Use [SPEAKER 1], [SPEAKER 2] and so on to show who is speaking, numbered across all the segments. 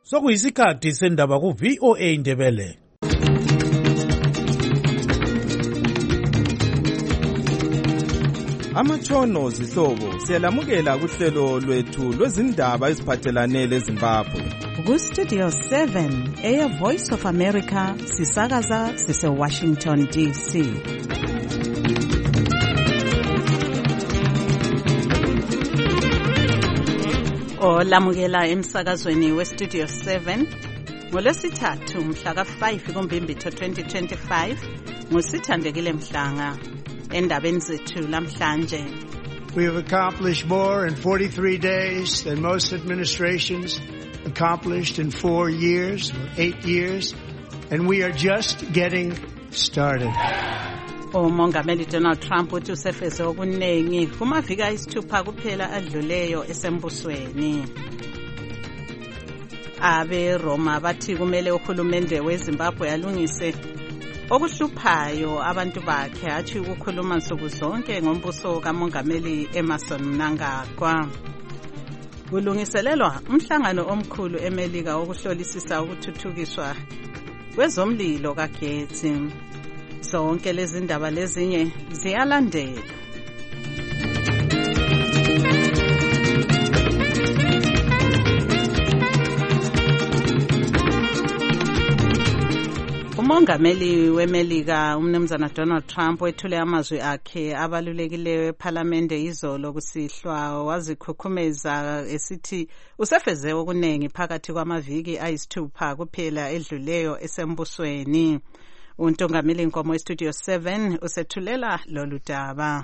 [SPEAKER 1] Sokuyisikhathi sendaba ku VOA Ndebele.
[SPEAKER 2] Amatshono zihlobo siyalamukela kuhlelo lwethu lwezindaba eziphathelane leZimbabwe.
[SPEAKER 3] Ku Studio 7 Air Voice of America sisakaza sise Washington DC. Olamukela emsakazweni we Studio 7 ngolwesithathu mhla ka5 kuMbimbithi 2025 ngusithandekile Mhlanga. Endabeni zethu lamhlanje,
[SPEAKER 4] we have accomplished more in 43 days than most administrations accomplished in 4 years or 8 years, and we are just getting started.
[SPEAKER 3] uMongameli Donald Trump uthi usefeze okunengi kumaviki ayisithupha kuphela adluleyo esembusweni. Abe Roma bathi kumele uhulumende weZimbabwe alungise okuhluphayo abantu bakhe, athi ukukhuluma nsuku zonke ngombuso kaMongameli Emmerson Mnangagwa. Kulungiselelwa umhlangano omkhulu eMelika wokuhlolisisa ukuthuthukiswa kwezomlilo kagetsi. Zonke lezi ndaba lezinye ziyalandela. uMongameli weMelika umnumzana Donald Trump wethule amazwi akhe abalulekileyo ePhalamende izolo kusihlwa, wazikhukhumeza esithi usefeze okunengi phakathi kwamaviki ayisithupha kuphela edluleyo esembusweni. uNtongameli Nkomo weStudio 7 usethulela lolu daba.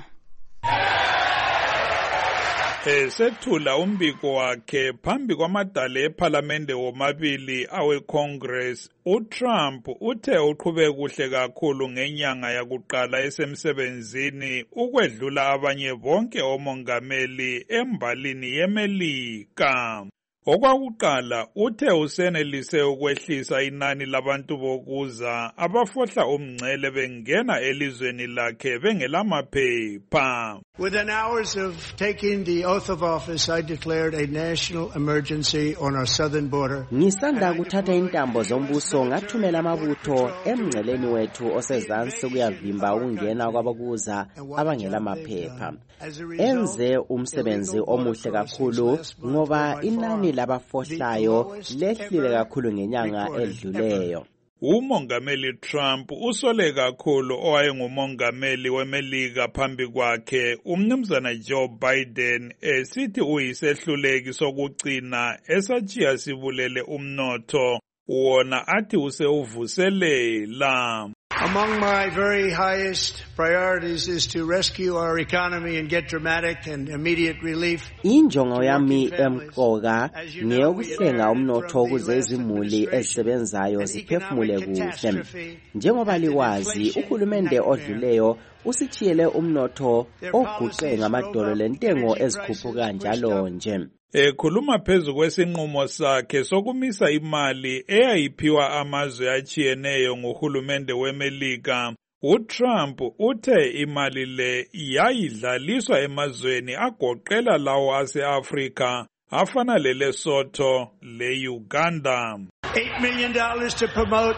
[SPEAKER 5] Esethula umbiko wakhe phambi kwamadala ePhalamende womabili aweCongress, uTrump uthe uqhube kuhle kakhulu ngenyanga yakuqala esemsebenzini ukwedlula abanye bonke omongameli embalini yeMelika. Okwakuqala uthe usenelise ukwehlisa inani labantu bokuza abafohla umngcele bengena elizweni lakhe bengelamaphepha.
[SPEAKER 4] Within hours of taking the oath of office, I declared a national emergency on our southern border.
[SPEAKER 6] Ngisanda kuthatha intambo zombuso ngathumela amabutho emngceleni wethu osezansi kuyavimba ukungena kwabakuza abangelamaphepha. Enze umsebenzi omuhle kakhulu ngoba inani labafohlayo lehlile kakhulu ngenyanga edluleyo.
[SPEAKER 5] uMongameli Trump usole kakhulu owayengumongameli weMelika phambi kwakhe umnumzana Joe Biden esithi uyisehluleki sokugcina esachiya sibulele umnotho wona athi usewuvuselela.
[SPEAKER 4] Among my very highest priorities is to rescue our economy and get dramatic and immediate relief.
[SPEAKER 6] Injongo yami emqoka ngeyokuhlenga umnotho ukuze izimuli ezisebenzayo ziphefumule kuhle. Njengoba likwazi, uhulumende odluleyo usichiyele umnotho oguqe ngamadolo lentengo ezikhuphuka njalo nje.
[SPEAKER 5] Ekhuluma phezu kwesinqumo sakhe sokumisa imali eyayiphiwa amazwe achiyeneyo nguhulumende weMelika, uTrump uthe imali le yayidlaliswa emazweni agoqela lawo ase-Afrika afana leLesotho le-Uganda.
[SPEAKER 4] $8 million to promote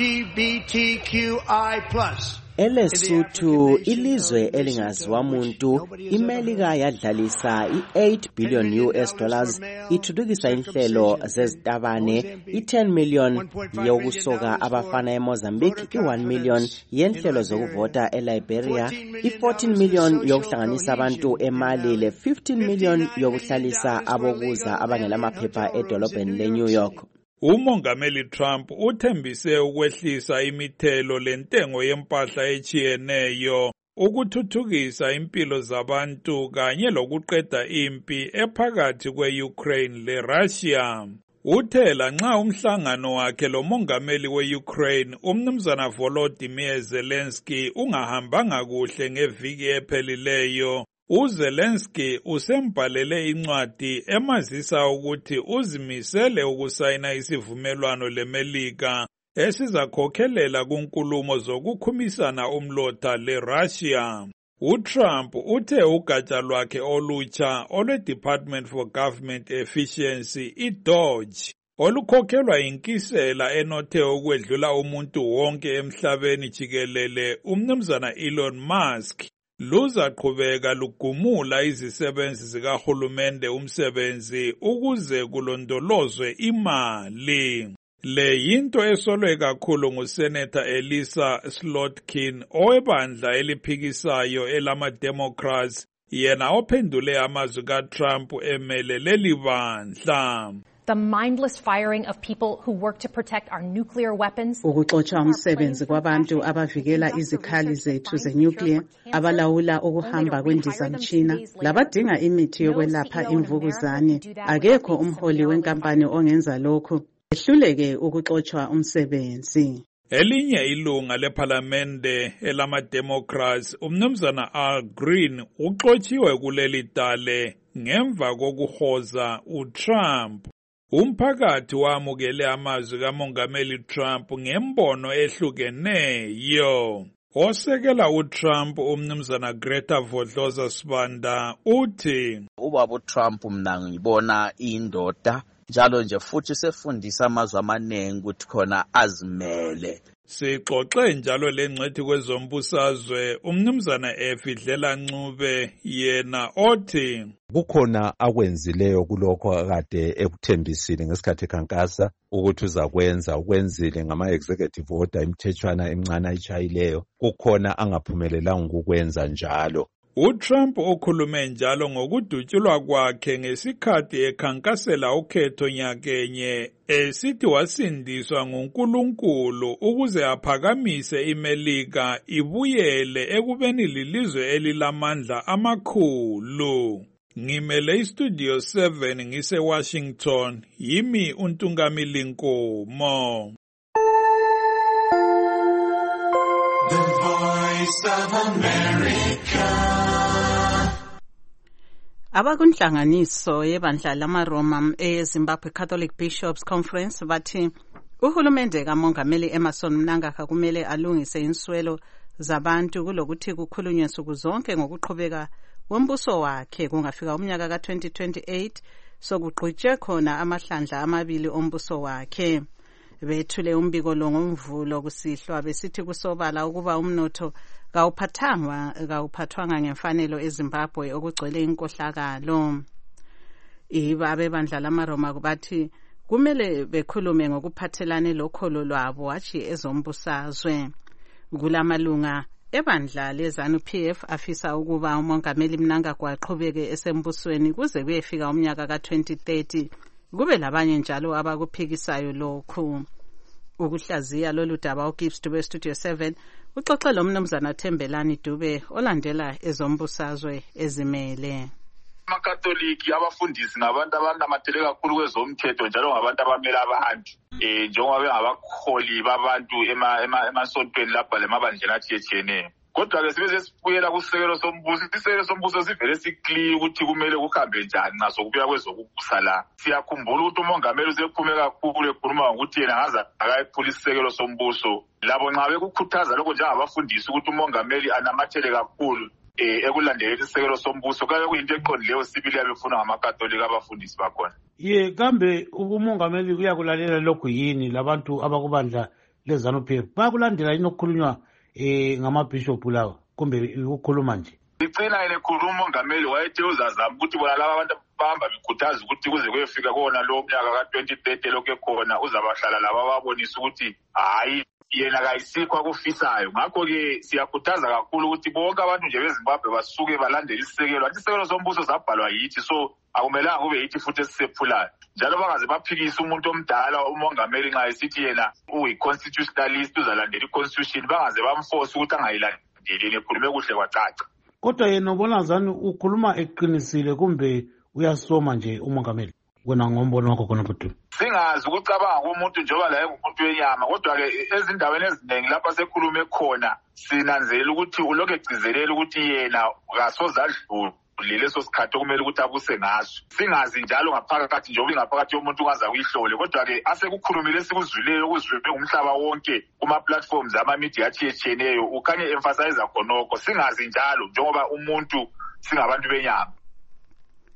[SPEAKER 4] LGBTQI+.
[SPEAKER 6] eLesotho, ilizwe elingaziwa muntu, iMelika yadlalisa i$8 billion ithuthukisa inhlelo zezitabane, i$10 million yokusoka abafana eMozambique, i$1 million yenhlelo zokuvota eLiberia, i$14 million yokuhlanganisa abantu eMali, le$15 million yokuhlalisa abokuza abangelamaphepha edolobheni leNew York.
[SPEAKER 5] uMongameli Trump uthembise ukwehlisa imithelo lentengo yempahla echiyeneyo, ukuthuthukisa impilo zabantu kanye lokuqeda impi ephakathi kwe-Ukraine le-Russia. Uthe lanxa umhlangano wakhe lomongameli we-Ukraine umnumzana Volodymyr Zelensky ungahambanga kuhle ngeviki ephelileyo, uZelensky usembhalele incwadi emazisa ukuthi uzimisele ukusayina isivumelwano leMelika esizakhokhelela kunkulumo zokukhumisana umlotha leRussia. uTrump uthe ugatsha lwakhe olutsha olwe-Department for Government Efficiency, iDOGE, olukhokhelwa inkisela enothe ukwedlula umuntu wonke emhlabeni jikelele umnumzana Elon Musk luzaqhubeka lugumula izisebenzi zikahulumende umsebenzi ukuze kulondolozwe imali. Le yinto esolwe kakhulu nguSenator Elissa Slotkin owebandla eliphikisayo elama-Democrats, yena ophendule amazwi kaTrump emele leli bandla.
[SPEAKER 7] The mindless firing of people who work to protect our nuclear weapons.
[SPEAKER 3] Ukuxotsha umsebenzi kwabantu abavikela izikhali zethu zenuclear, abalawula ukuhamba kwendizamtshina, labadinga imithi yokwelapha imvukuzane. Akekho umholi wenkampani ongenza lokhu. Ehluleke ukuxotsha umsebenzi.
[SPEAKER 5] Elinye ilunga lephalamende elama-Democrats, umnumzana Al Green, uxotshiwe kuleli dale ngemva kokuhoza uTrump. Umphakathi wamukele amazwi kaMongameli Trump ngembono ehlukeneyo. Osekela uTrump umnumzana Greta Vodloza Sibanda uthi,
[SPEAKER 8] ubaba uTrump mina ngibona indoda njalo nje futhi sefundisa amazwi amaningi ukuthi khona azimele.
[SPEAKER 5] Sixoxe njalo lengcethi kwezombusazwe umnumzana Efidlela Ncube yena othi
[SPEAKER 9] kukhona akwenzileyo kulokho akade ekuthembisile ngesikhathi ekhankasa ukuthi uzakwenza, ukwenzile ngama-executive order imithetshwana emncane ayitshayileyo, kukhona angaphumelelanga ukukwenza njalo.
[SPEAKER 5] uTrump okhulume njalo ngokudutshulwa kwakhe ngesikhathi ekhankasela ukhetho nyakenye esithi wasindiswa nguNkulunkulu ukuze aphakamise iMelika ibuyele ekubeni lilizwe elilamandla amakhulu. Ngimele iStudio 7 ngise-Washington, yimi uNtungamili Nkomo.
[SPEAKER 10] The Voice of America.
[SPEAKER 3] Abakunhlanganiso yebandla lamaRoma eZimbabwe Catholic Bishops Conference bathi uhulumende kaMongameli Emmerson Mnangagwa kumele alungise inswelo zabantu kulokuthi kukhulunywe nsuku zonke ngokuqhubeka wombuso wakhe kungafika umnyaka ka-2028 sokugqitshwe khona amahlandla amabili ombuso wakhe. Bethule umbiko lo ngoMvulo kusihlwa besithi kusobala ukuba umnotho kawuphathwanga ngemfanelo eZimbabwe okugcwele inkohlakalo. Abebandla lamaRoma bathi kumele bekhulume ngokuphathelane lokholo lwabo hatshi ezombusazwe. Kulamalunga ebandla leZANU-PF afisa ukuba uMongameli Mnangagwa aqhubeke esembusweni kuze kuyefika umnyaka ka-2030. Kube labanye njalo abakuphikisayo lokhu. Ukuhlaziya lolu daba uGibbs Dube Studio 7 uxoxe lo mnumzana Thembelani Dube olandela ezombusazwe ezimele.
[SPEAKER 11] AmaKatoliki abafundisi ngabantu abanamathele kakhulu kwezomthetho njalo ngabantu abamele abantu njengoba bengabakholi babantu emasontweni lapha lemabandleni atshiyetshiyeneyo. Kodwa-ke sibe sesibuyela kusekelo sombuso. Isekelo sombuso sivele sikliye ukuthi kumele kuhambe njani naso kubuya kwezokubusa la. Siyakhumbula ukuthi umongameli usephume kakhulu ekhuluma ngokuthi yena ngaze akayephula isekelo sombuso. Labo nxa bekukhuthaza lokho njengabafundisi ukuthi umongameli anamathele kakhulu ekulandeleni isekelo sombuso kanye kuyinto eqondileyo sibili yabefuna ngamaKatolika abafundisi bakhona.
[SPEAKER 1] Kambe umongameli uyakulalela lokhu yini labantu abakubandla leZANU-PF? Bayakulandela yini okukhulunywa ngamabhishophu lawa kumbe ukukhuluma nje?
[SPEAKER 11] Icina yena ekhuluma umongameli wayethe uzazama ukuthi bona laba abantu bahamba bekhuthaza ukuthi kuze kuyefika kona lo mnyaka ka-2030 lokho ekhona uzabahlala laba babonisa ukuthi hayi yena kayisikho akufisayo. Ngakho-ke siyakhuthaza kakhulu ukuthi bonke abantu nje beZimbabwe basuke balandele isisekelo. Athi isekelo sombuso zabhalwa yithi, so akumelanga kube yithi futhi esisephulayo. Njalo bangaze baphikise umuntu omdala umongameli nxa esithi yena uyi-constitutionalist uzalandela i-constitution, bangaze bamforce ukuthi angayilandeli, yena ekhulume kuhle kwacaca.
[SPEAKER 1] Kodwa yena ubona zani ukhuluma eqinisile kumbe uyasoma nje umongameli? Wena ngombono wakho khona futhi.
[SPEAKER 11] Singazi ukucabanga komuntu njengoba la engumuntu wenyama, kodwa-ke ezindaweni eziningi lapha sekhulume khona sinanzelela ukuthi ulokhu egcizelela ukuthi yena kasoze adlule leso sikhathi okumele ukuthi abuse ngaso. Singazi njalo ngaphakathi njengoba ingaphakathi yomuntu ungaza kuyihlole, kodwa-ke asekukhulumile esikuzwileyo okuzwiwe umhlaba wonke kuma-platforms ama-media atshiyetshiyeneyo ukhanye emphasize khonokho. Singazi njalo njengoba umuntu singabantu benyama.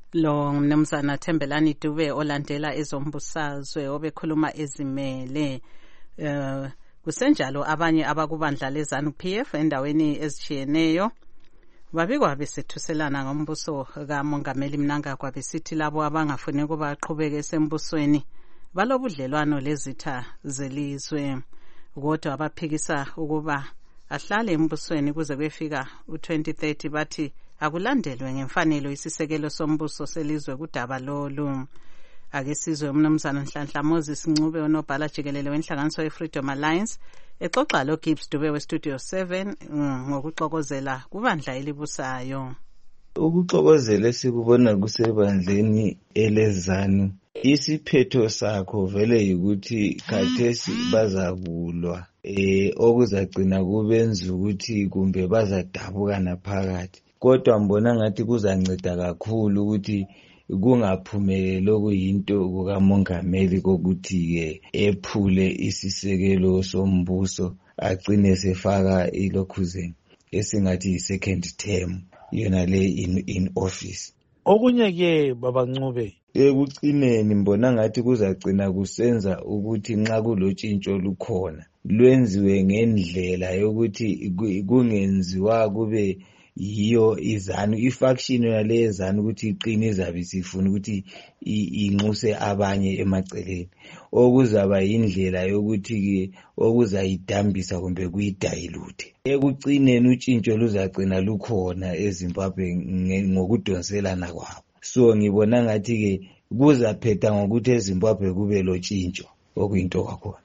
[SPEAKER 3] lo mnumzana Thembelani Dube olandela ezombusazwe obekhuluma ezimele kusenjalo abanye abakubandla leZANU-PF endaweni ezitshiyeneyo babikwa besethuselana ngombuso kaMongameli Mnangagwa besithi labo abangafuni ukuba aqhubeke esembusweni balobudlelwano lezitha zelizwe kodwa abaphikisa ukuba ahlale embusweni kuze kufika u2030 bathi akulandelwe ngemfanelo isisekelo sombuso selizwe kudaba lolu. Ake sizwe umnumzana Nhlanhla Moses Ncube onobhala jikelele wenhlanganiso yeFreedom Alliance exoxa lo Gibbs Dube weStudio 7 ngokuxokozela kubandla elibusayo.
[SPEAKER 12] Ukuxokozela sikubona kusebandleni eleZANU isiphetho sakho vele ukuthi khathesi bazakulwa okuzagcina kubenza ukuthi kumbe bazadabuka naphakathi kodwa mbona ngathi kuzanceda kakhulu ukuthi kungaphumeleli okuyinto kukaMongameli kokuthi ke ephule isisekelo sombuso agcine sefaka ilokhuzeni esingathi yi-second term yona le in office.
[SPEAKER 1] Okunye ke baba Ncube
[SPEAKER 12] ekucineni mbona ngathi kuzagcina kusenza ukuthi nxa kulotshintsho lukhona lwenziwe ngendlela yokuthi kungenziwa kube yiyo iZANU ifaction yale yeZANU ukuthi iqine izabe sifuna ukuthi inxuse abanye emaceleni okuzaba indlela yokuthi ke okuzayidambisa kumbe kuyidilute. Ekucineni utshintsho luzagcina lukhona eZimbabwe ngokudonselana kwabo. So ngibona ngathi ke kuzaphetha ngokuthi eZimbabwe kube lotshintsho okuyinto kwakhona.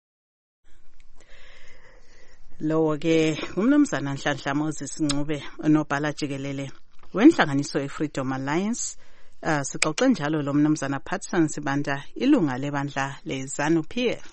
[SPEAKER 3] Lowo ke umnumzana Nhlanhla Moses Ncube onobhala jikelele wenhlanganiso yeFreedom Alliance. Sixoxe njalo lo mnumzana Patson Sibanda ilunga lebandla leZANU-PF.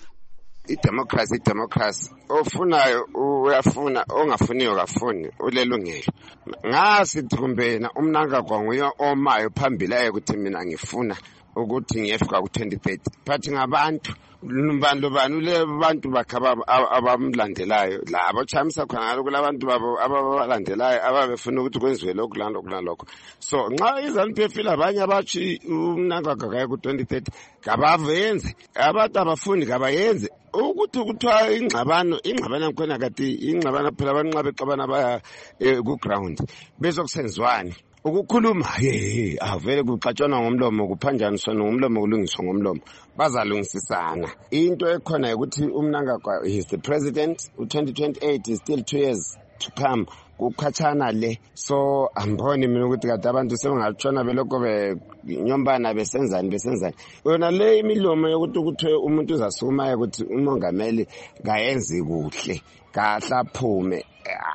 [SPEAKER 13] Democracy ofunayo uyafuna ongafuniyo kafuni ulelungelo. Ngasithumbena Mnangagwa nguye omayo phambili ukuthi mina ngifuna ukuthi ngiyefika ku2030 but ngabantu bani le bantu bakhaba abamlandelayo labo chamisa khona ngaloko labantu babo ababalandelayo ababefuna ukuthi kwenziwe lokho lokho. So nxa iZANU-PF labanye abathi uMnangagwa kaya ku2030 kabavenze abantu abafuni kabayenze ukuthi kuthiwa ingxabano khona kati ingxabano phela abanqabe xabana baya ku ground bezokusenzwani ukukhuluma avele kuxatshana ngomlomo kuphanjaniswa ngomlomo kulungiswa ngomlomo bazalungisisana. Into ekhona ukuthi uMnangagwa is the president u2028 is still 2 years to come kukhatshana le. So amboni mina ukuthi kade abantu sebengatshona belokho benyombana besenzani yona le imilomo yokuthi umuntu uzasukuma ukuthi uMongameli kayenzi kuhle kahla phume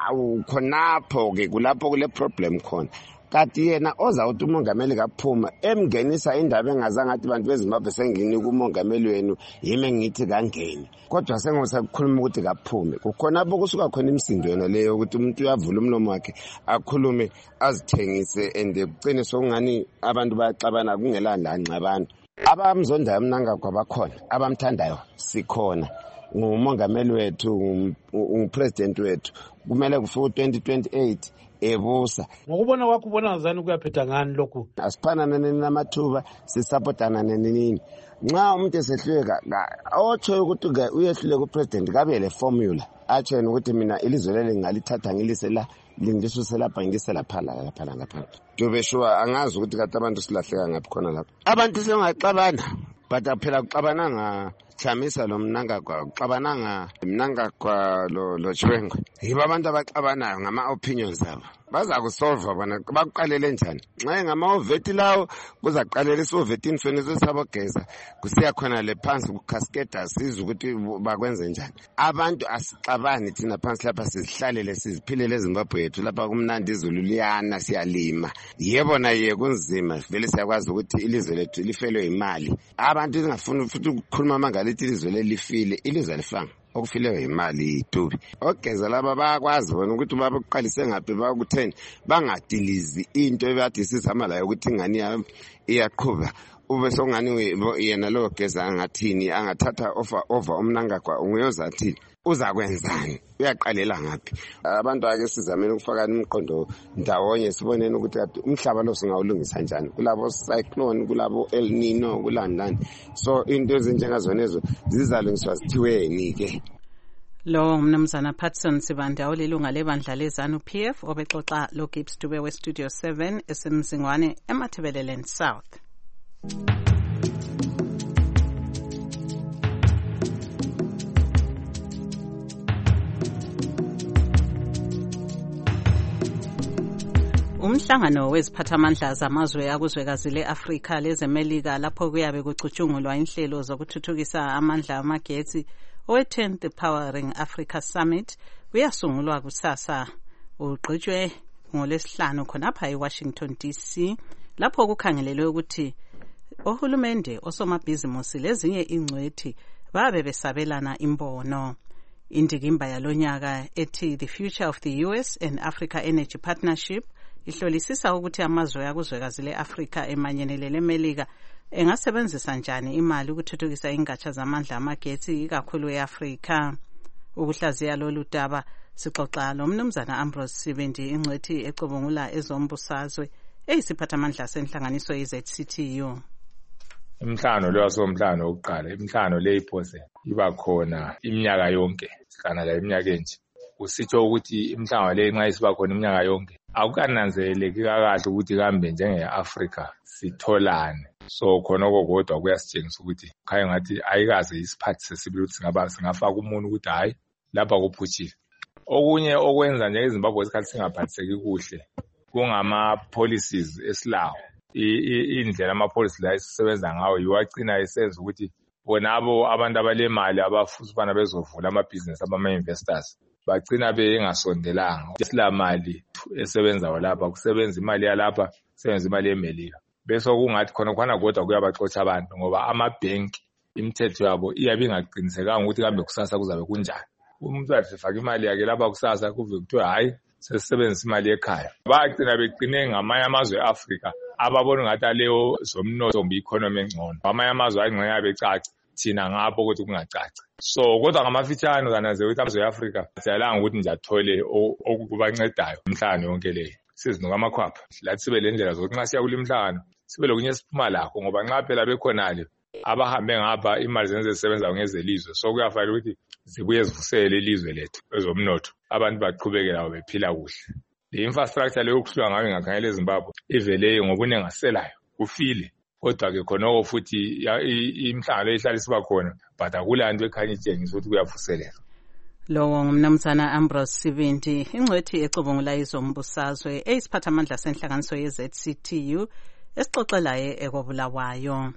[SPEAKER 13] khonapho ke kulapho kule problem khona. Kati yena ozawuthi uMongameli kaphuma emngenisa indaba engazange athi bantu beZimbabwe sengini kuMongameli wenu yime ngithi kangeni kodwa sengosakhuluma ukuthi kaphume kukhona bokusuka khona imisindo yona leyo ukuthi umuntu uyavula umlomo wakhe akhulume azithengise ende kucine sokungani abantu bayaxabana kungelanda ngxabano. Abamzondayo Mnangagwa bakhona abamthandayo sikhona nguMongameli wethu upresident wethu kumele kufike 2028 ebusa.
[SPEAKER 1] Ngokubona kwakho ubona ngazani kuyaphetha ngani lokho?
[SPEAKER 13] Asiphanane namathuba sisupportana nenini. Nxa umuntu esehluleka otsho ukuthi uyehluleka upresident kabe le formula atsho ukuthi mina ilizwe leli ngalithatha ngilise la lindisuse lapha ngilise lapha. Dube sure angazi ukuthi kade abantu silahleka ngaphi khona lapha. Abantu sengaxabana but phela kuxabana chamisa lo Mnangagwa uxabananga Mnangagwa lo Chwengo yiba abantu abaxabanayo ngama opinions zabo baza kusolve bona bakuqalele njani nxa ngama oveti lawo kuzaqalela isoveti infeniso sabogeza kusiya khona le phansi ku cascade sizwe ukuthi bakwenze njani. Abantu asixabani thina phansi lapha sizihlalele siziphilele eZimbabwe yethu lapha kumnandi izulu liyana siyalima yebo na kunzima vele siyakwazi ukuthi ilizwe lethu lifelwe imali. Abantu singafuni futhi ukukhuluma mangalithi ilizwe lelifile ilizwe lifanga okufileyo imali idubi ogeza laba bayakwazi bona ukuthi babuqalise ngaphi bakutheni bangadilizi into ebathi sizama la ukuthi ingani iyaqhuba ube songani yena lo geza angathini angathatha over umnangagwa unguyozathi uzakwenzani uyaqalela ngaphi abantu ake sizameni ukufaka imiqondo ndawonye sibonene ukuthi umhlaba lo singawulungisa kanjani kulabo cyclone kulabo El Nino kulandani so into ezinjengazonezo zizalungiswa zithiweni ke
[SPEAKER 3] lo mnumzana Patson Sibanda olilunga lebandla lezanu PF obexoxa lo Gibbs Dube we Studio 7 esemzingwane eMathebeleland South. Umhlangano weziphathamandla zamazwe akuzwekazi le-Afrika lezemelika lapho kuyabe kucutshungulwa inhlelo zokuthuthukisa amandla amagetsi owe-10th Powering Africa Summit uyasungulwa kusasa ugqitshwe ngolesihlanu khonapha eWashington DC lapho kukhangelelwe ukuthi ohulumende osomabhizimusi lezinye ingcwethi babe besabelana imbono. Indikimba yalonyaka ethi The Future of the US and Africa Energy Partnership ihlolisisa ukuthi amazwe akuzwekazi le-Afrika emanyenelele eMelika engasebenzisa njani imali ukuthuthukisa ingatsha zamandla amagetsi ikakhulu e-Afrika. Ukuhlaziya lolu daba sixoxa lomnumzana Ambrose Sibindi ingcwethi ecubungula ezombusazwe eyisiphathamandla senhlanganiso ye-ZCTU.
[SPEAKER 14] Imhlangano lo wasomhlangano wokuqala imhlangano le iphose iba khona iminyaka yonke sikana la iminyaka enje kusitsho ukuthi imhlangano le nxa isiba khona iminyaka yonke akukananzeleki kahle ukuthi kambe njenge-Afrika sitholane so khona kokodwa kuyasitshengisa ukuthi khaya ngathi ayikaze isiphathi sesibili ukuthi singafaka umuntu ukuthi hayi lapha kuphutshile. Okunye okwenza nje iZimbabwe isikhathi singaphathiseki kuhle kungama-policies esilawo indlela ama-policy la esisebenza ngawo yiwagcina esenza ukuthi bonabo abantu abalemali abafuna bezovula amabhizinesi abama-investors bagcina bengasondelanga isilamali esebenzayo lapha kusebenza imali yalapha kusebenza imali yeMelika bese kungathi khona kodwa kuyabaxotsha abantu ngoba amabhenki imithetho yabo iyabe ingaqinisekanga ukuthi kambe kusasa kuzabe kunjani. Umuntu afaka imali yakhe lapha kusasa kuve kuthiwa hayi sesebenzisa imali ekhaya bagcina beqine ngamanye amazwe e-Afrika ababona ngathi aleyo zomnotho economy engcono amanye amazwe ayingxenye yabecaca thina ngapho ukuthi kungacaci so kodwa ngamafitshane kananzela ukuthi amazwe e-Afrika siyalanga ukuthi nje athole okubancedayo imhlangano yonke leyo sizinuka amakhwapha lathi sibe le ndlela zokuthi nxa siya kule imhlangano sibe lokunye siphuma lakho ngoba nxa phela bekhonale abahambe ngapha imali zenze zisebenza ngezelizwe so kuyafanele ukuthi zibuye zivusele ilizwe lethu ezomnotho abantu baqhubekela labo bephila kuhle. Le infrastructure leyo kuhlwa ngayo ngakhangela eZimbabwe ivele ngobunengaselayo kufile kodwa ke khona futhi imhlangano ehlala siba khona but akulanto ekhanya itshengisa ukuthi kuyavuselela.
[SPEAKER 3] Lowo ngumnumzana Ambrose Sibindi ingcwethi ecubungula izombusazwe eyisiphathamandla senhlanganiso ye-ZCTU esixoxelaye ekobulawayo.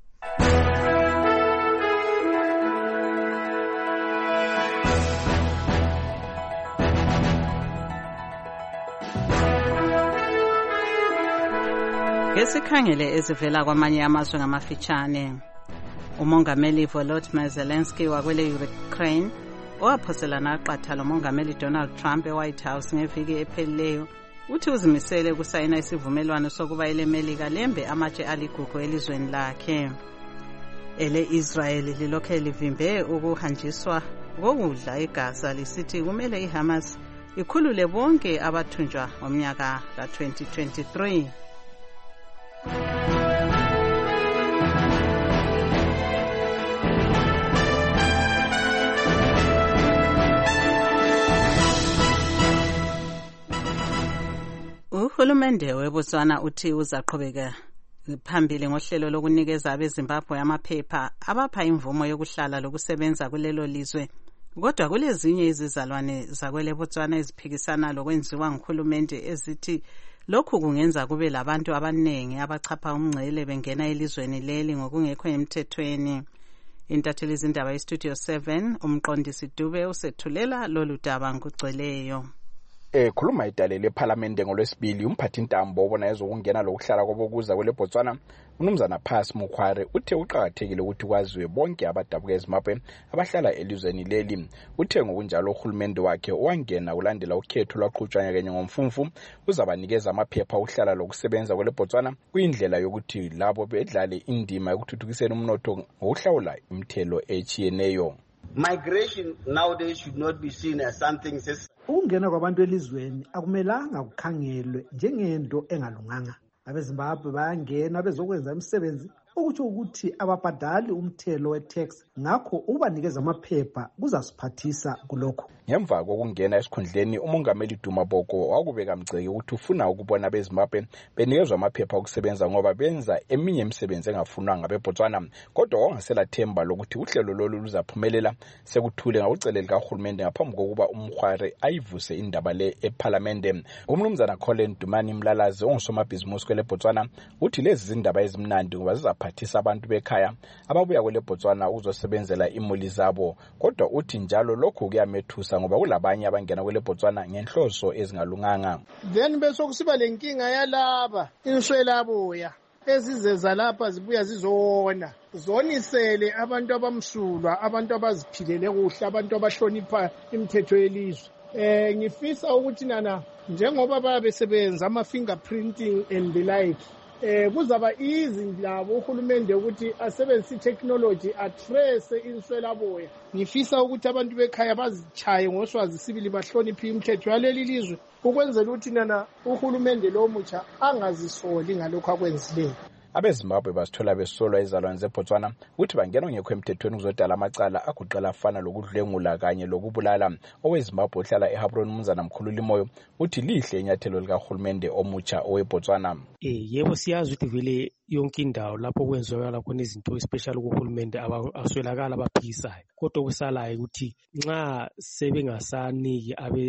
[SPEAKER 3] Ngesikhangele ezivela kwamanye amazwe ngamafitshane umongameli Volodymyr Zelensky wakwele Ukraine owaphoselana aqatha lomongameli Donald Trump eWhite House ngeviki ephelileyo uthi uzimisele kusayina isivumelwano sokuba ileMelika lembe amatshe aligugu elizweni lakhe. Ele-Israel lilokhe livimbe ukuhanjiswa kokudla eGaza lisithi kumele iHamas ikhulule bonke abathunjwa ngomnyaka ka-2023. Uhulumende weBotswana uthi uzaqhubeka phambili ngohlelo lokunikeza abeZimbabwe amaphepha abapha imvumo yokuhlala lokusebenza kulelo lizwe. Kodwa kulezinye izizalwane zakwele Botswana eziphikisana lokwenziwa nguhulumende ezithi lokhu kungenza kube labantu abanengi abachapha umngcele bengena elizweni leli ngokungekho emthethweni. Intatheli izindaba yeStudio 7 umqondisi Dube usethulela lolu daba ngugcweleyo.
[SPEAKER 15] Ekhuluma idale lePhalamende ngolwesibili umphathintambo obona ezokungena lokuhlala kwabokuza kwele Botswana uMnumzana Phasi Mukhware uthe uqhakathekile ukuthi kwaziwe bonke abadabuka eZimbabwe abahlala elizweni leli. Uthe ngokunjalo uhulumende wakhe owangena kulandela ukhetho lwaqhutshwa kenye ngomfumfu uzabanikeza amaphepha okuhlala lokusebenza kwele Botswana kuyindlela yokuthi labo bedlale indima yokuthuthukisela umnotho ngokuhlawula imithelo echiyeneyo.
[SPEAKER 16] Migration nowadays should not be seen as something
[SPEAKER 17] ukungena kwabantu elizweni akumelanga kukhangelwe njengento engalunganga. AbeZimbabwe bayangena bezokwenza imisebenzi okutsho ukuthi ababhadali umthelo wetax ngakho ubanikeza amaphepha kuzasiphathisa kulokho.
[SPEAKER 15] Ngemva kokungena esikhundleni umongameli Duma Boko wakubeka mgceke ukuthi ufuna ukubona abeZimbabwe benikezwa amaphepha okusebenza ngoba benza eminye imisebenzi engafunwa ngabeBotswana kodwa wangasela themba lokuthi uhlelo lolu luzaphumelela sekuthule ngauceleli kahulumende ngaphambi kokuba uMkhware ayivuse indaba le ePhalamende. UMnumzana Colin Dumani Mlalazi ongusomabhizimusi kwele Botswana uthi lezi zindaba ezimnandi ngoba zizaphathisa abantu bekhaya ababuya kwele Botswana ukuzosebenzela imuli zabo kodwa uthi njalo lokho kuyamethusa ngoba kulabanye abangena kwele Botswana ngenhloso ezingalunganga.
[SPEAKER 18] Then bese kusiba lenkinga yalaba inswelaboya ezizeza lapha zibuya zizona zonisele abantu abamsulwa abantu abaziphilele kuhle abantu abahlonipha imithetho yelizwe. Ngifisa ukuthi nana njengoba babesebenza ama fingerprinting and the like kuzaba easy labo uhulumende ukuthi asebenzise technology atrace inswelaboya. Ngifisa ukuthi abantu bekhaya bazichaye ngoswazi sibili bahloniphe imithetho yaleli lizwe ukwenzela ukuthi nana uhulumende lo mutsha angazisoli ngalokho akwenzileyo.
[SPEAKER 15] AbeZimbabwe basithola besolwa izalwane zeBotswana ukuthi bangena ngekho emthethweni kuzodala amacala aguqela afana lokudlwengula kanye lokubulala. OweZimbabwe ohlala eHabron uMnumzana Mkhululi Moyo uthi lihle inyathelo likahulumende omutsha oweBotswana.
[SPEAKER 19] Yebo siyazi ukuthi vele yonke indawo lapho kwenzakala khona izinto especially kuhulumende aswelakala abaphikisayo kodwa okusalayo ukuthi nxa sebengasaniki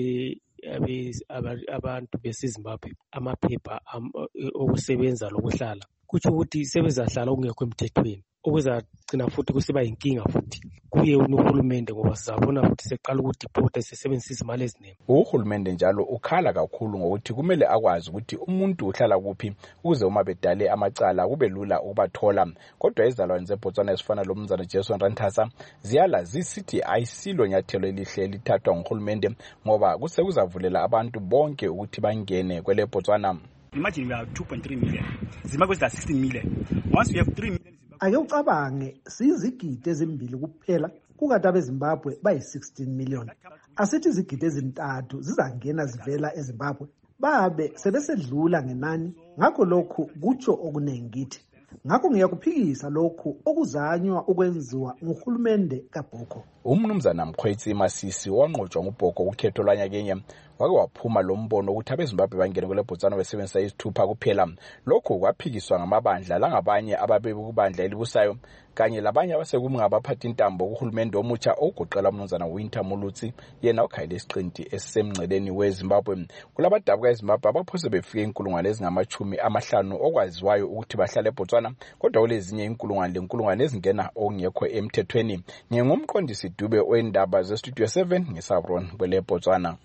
[SPEAKER 19] abantu beseZimbabwe amaphepha okusebenza lokuhlala kutsho ukuthi sebezahlala okungekho emthethweni okuzagcina futhi kusiba inkinga futhi kuye uhulumende ngoba sizabona futhi seqala ukudipota sesebenzisa izimali eziningi.
[SPEAKER 15] Uhulumende njalo ukhala kakhulu ngokuthi kumele akwazi ukuthi umuntu uhlala kuphi ukuze uma bedale amacala kube lula ukubathola kodwa izalwane zeBotswana ezifana loMnumzana Jason Ranthasa ziyala zisithi ayisilo nyathelo elihle lithathwa nguhulumende ngoba kusekuzavulela abantu bonke ukuthi bangene kwele Botswana.
[SPEAKER 20] Imagine we are 2.3 million. Zimbabwe is 16 million. Once we have 3 million
[SPEAKER 17] ake ucabange sizigidi ezimbili kuphela kukanti abeZimbabwe bayi16 million. Asithi izigidi ezintathu zizangena zivela eZimbabwe babe sebesedlula ngenani ngakho lokhu kutsho okuningi kithi. Ngakho ngiyakuphikisa lokhu okuzanywa ukwenziwa nguhulumende kaBhoko.
[SPEAKER 15] UMnumzana Mkhwetsi Masisi wanqotshwa nguBhoko ukhetho lwanyakenye wake waphuma lo mbono ukuthi abeZimbabwe bangene kwele Botswana besebenzisa izithupha kuphela. Lokho kwaphikiswa ngamabandla langabanye ababekubandla elibusayo kanye labanye abasekumngabaphathi intambo kuhulumende omutsha ogoqela uMnumzana Winter Mulutsi yena okhayile isiqinti esisemngceleni weZimbabwe. Kulabadabuka eZimbabwe abaphose befike inkulungwane ezingama50 okwaziwayo ukuthi bahlale eBotswana kodwa kulezinye inkulungwane ezingena okungekho emthethweni. Ngengomqondisi Dube oendaba zeStudio 7 ngeSabron kwele Botswana.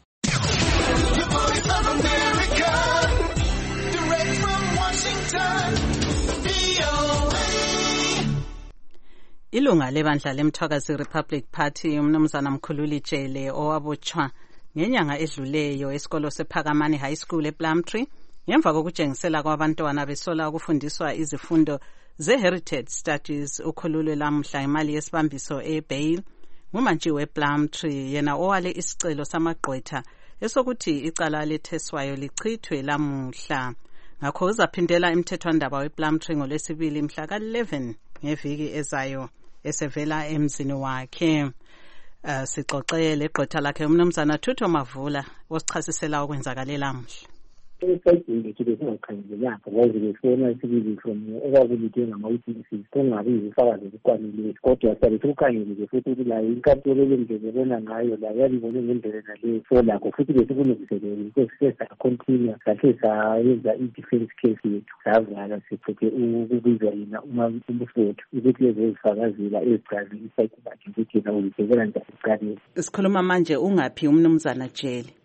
[SPEAKER 3] Ilunga lebandla leMthwakazi Republic Party uMnumzana Mkhululi Jele owabotshwa ngenyanga edluleyo esikolo sePhakamani High School ePlumtree ngemva kokujengisela kwabantwana besola ukufundiswa izifundo ze-Heritage Studies. Ukhululwe lamhla imali yesibambiso eBail ngumantshi wePlumtree yena owale isicelo samagqwetha esokuthi icala letheswayo lichithwe lamuhla. Ngakho uzaphindela emthethwandaba wePlumtree ngolwesibili mhla ka-11 ngeviki ezayo esevela emzini wakhe. Sixoxele igqwetha lakhe uMnumzana Thutho Mavula osichasisela okwenzakalela mhla.
[SPEAKER 21] Esayidinge kube singakhangelelanga ngoba befona sibili from okwakubithe ngama-witnesses kungabi izifakazi ezikwaneleyo kodwa sabe sikukhangelile futhi ukuthi la inkantolo lendlela ebona ngayo la yalibone ngendlela naleyo so lakho futhi besikulungiselele sesacontinue sahle sayenza i-defense case yethu savala siphethe ukubiza yena umfowethu ukuthi lezo zifakazela ezichaze isayiti bakhe ukuthi yena uzibhekela njani ekuqaleni.
[SPEAKER 3] Sikhuluma manje ungaphi uMnumzana Jele?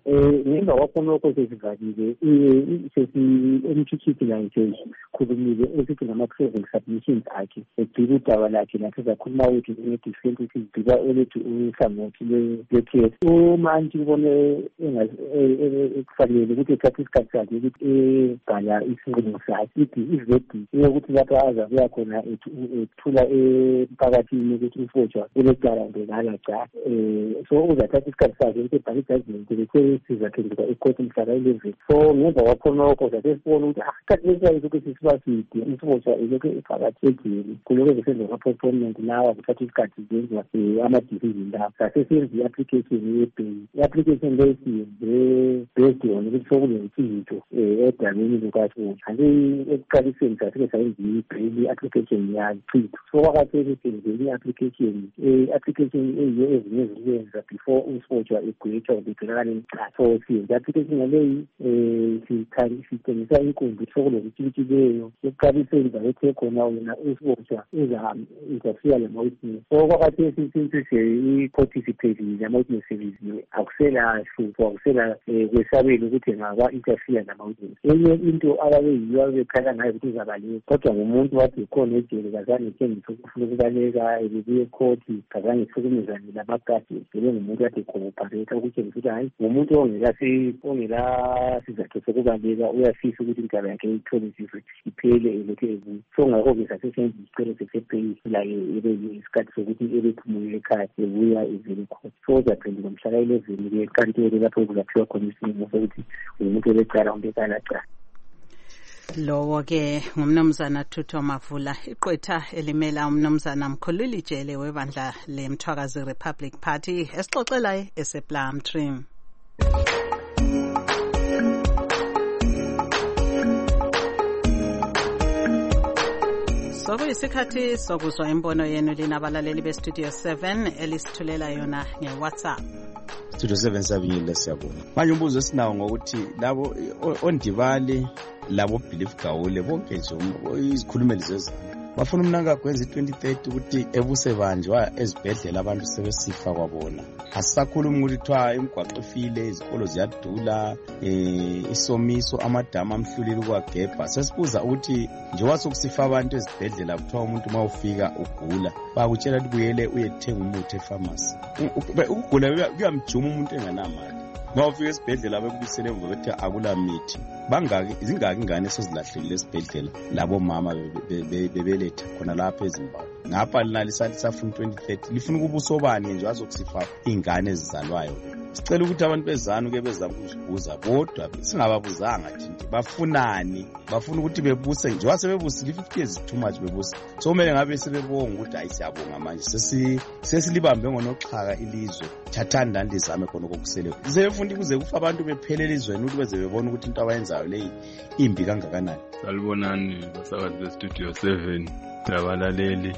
[SPEAKER 21] ngemva kwakhonokho sesivalile emthuthisi layo sesikhulumile esithi ngama-closing submissions akhe egcila udaba lakhe nathi zakhuluma ukuthi une-defense ukuthi zigcila elethu uhlangothi lwe-PS. Manje ubone kufanele ukuthi ethathe isikhathi sakhe ukuthi ebhala isinqumo sakhe ithi ivedi yokuthi lapho aza kuya khona ethula emphakathini ukuthi uFotshwa ulecala ngekala cha. So uzathatha isikhathi sakhe ukuthi ebhale ijudgment bese sizaphenduka ecourt mhla ka-11. So ngemva kwakhonokho sathi sibona ukuthi isikhathi lesiyayo ukuthi siba side uFotshwa elokhu ephakathi ejele kulokhu besenza ama-postponement lawa kuthatha isikhathi zenziwa ama-decision lawo. Sathi senza i-application ye-bail. I-application leyo siyenze based on ukuthi sokulentshintsho edabeni lukaFotshwa. Kanti ekuqaliseni sathi sayenza i-bail i-application yachithwa. So kwakhathesi senzeni i-application eyiyo ezinye eziyenza before uFotshwa egwetshwa ubetholakala emcala. So siyenza i-application yaleyi sitshengisa inkundla sokulokutshintshileyo ekuqaliseni zakethe khona wena uFotshwa izafika lama-witness. So kwakhathesi since i-court isiphelile ama-witness seviziwe akusela hlupho akusela kwesabela ukuthi ngaba-interfere nama-witness. Enye into ababeyiyo ababekhala ngayo ukuthi izabaleka kodwa ngumuntu wathi ikhona ejele kazange etshengise ukufuna ukubaleka ebebuye ekhoti kazange ehlukumezane labagadi ebe ngumuntu kade ecooperator ukutshengisa ukuthi hayi ngumuntu ongela sizathu sokubaleka uyafisa ukuthi indaba yakhe ithole iphele elokhu ebuye. So ngakho-ke sasesenza isicelo sesepeyisi layo ebe isikhathi sokuthi ebephumule ekhaya ebuya evele ekhoti. So uzaphenduka mhla ka-11 enkantolo lapho kuzaphiwa khona isinqumo sokuthi umuntu elecala umbekala cala.
[SPEAKER 3] Lowo-ke ngumnumzana Thutho Mavula, iqwetha elimela umnumzana Mkhululi Jele webandla leMthwakazi Republic Party esixoxela esePlumtree. Sokuyisikhathi sokuzwa imbono yenu linabalaleli beStudio 7 elisithulela yona ngeWhatsApp.
[SPEAKER 2] Studio 7 sabiyile siyabonga. Manje umbuzo esinawo ngokuthi labo ondibali labo Belief Gawule bonke nje izikhulumeli zezana bafuna umnanga kwenza i-2030 ukuthi ebuse banjwa ezibhedlela abantu sebesifa kwabona. Asisakhuluma ukuthi kuthiwa imigwaqo ifile, izikolo ziyadula, isomiso, amadama amhlulile ukwagebha. Sesibuza ukuthi njengoba sokusifa abantu ezibhedlela kuthiwa umuntu uma ufika ugula bakutshela ukuthi buyele uyethenga umuthi efamasi. Ukugula kuyamjuma umuntu enganamali. Uma ufika esibhedlela bekubisele ukuthi akula mithi. Zingaki ingane sezilahlekile esibhedlela labo mama bebeletha khona lapha eZimbabwe. Ngapha linali safuna 2030 lifuna ukubusobani nje azokusifa ingane ezizalwayo. Sicela ukuthi abantu bezana ke bezama ukuzibuza bodwa singababuzanga nje bafunani, bafuna ukuthi bebuse nje wasebebusile 50 years too much bebuse. So kumele ngabe sebebonga ukuthi ayisiyabonga manje sesilibambe ngonoxhaka ilizwe thathanda ndizame khona kokusele. Sefunda kuze kufa abantu bephelele izweni ukuthi beze bebona ukuthi into abayenzayo leyi imbi kangakanani.
[SPEAKER 22] Salibonani basakazi beStudio 7 labalaleli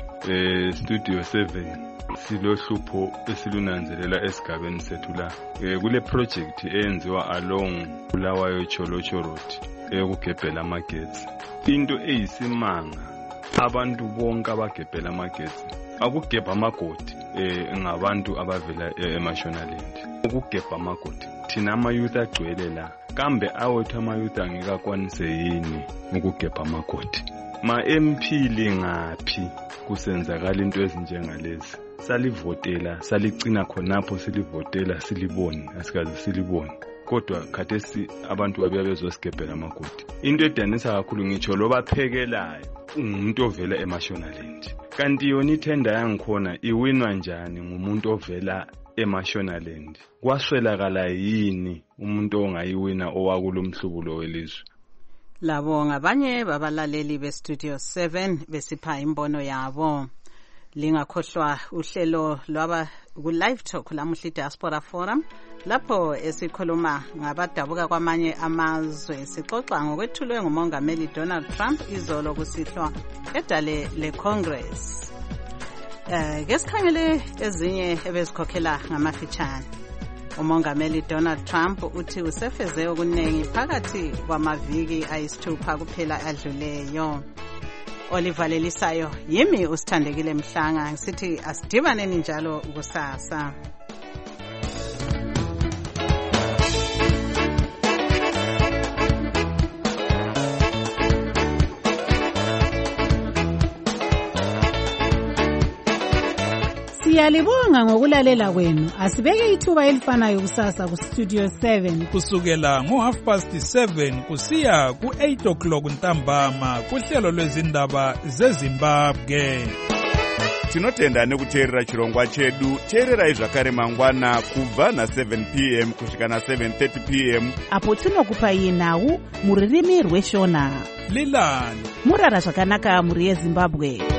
[SPEAKER 22] Studio 7 silohlupho esilunanzelela esigabeni sethu la kule project eyenziwa along Bulawayo Cholocho Road ukugebhela amagetsi. Into eyisimanga abantu bonke abagebhela amagetsi akugebha amagodi ngabantu abavela eMashonaland. Ukugebha amagodi thina ama-youth agcwele la kambe awethu ama-youth angekakwanise yini ukugebha amagodi? Ma-MP lingaphi kusenzakala into ezinjengalezi? Salivotela, saligcina khonapho silivotela silibone, asikaze silibone. Kodwa khathesi abantu babuya bezosigebhela amagodi. Into edanisa kakhulu ngitsho lo baphekelayo umuntu ovela eMashonaland. Kanti yona ithenda yangikhona iwinwa njani ngumuntu ovela eMashonaland? Kwaswelakala yini umuntu ongayiwina owakulo mhlubulo welizwe?
[SPEAKER 3] Labo ngabanye babalaleli beStudio 7 besipha imbono yabo. Lingakhohlwa uhlelo lwaba ku-live talk lamuhla iDiaspora Forum lapho esikhuluma ngabadabuka kwamanye amazwe. Sixoxa ngokwethulwe ngumongameli Donald Trump izolo kusihlwa edale leCongress. Ngesikhangele ezinye ebezikhokhela ngamafitshane. Umongameli Donald Trump uthi usefeze okuningi phakathi kwamaviki ayisithupha kuphela adluleyo. Oliver Lelisayo yimi usithandekile Mhlanga ngisithi asidibaneni njalo kusasa.
[SPEAKER 4] Siyalibonga ngokulalela kwenu. Asibeke ithuba elifanayo kusasa kuStudio 7
[SPEAKER 5] kusukela ngo7:30 kusiya ku8 ntambama kuhlelo lwezindaba zeZimbabwe.
[SPEAKER 6] Tinotenda nekuteerera chirongwa chedu. Teererai zvakare mangwana kubva na7 p.m. kusvika na7:30 p.m.
[SPEAKER 23] apo tinokupai nhau muririmi rweshona.
[SPEAKER 5] Lilani
[SPEAKER 23] murara zvakanaka muri yeZimbabwe.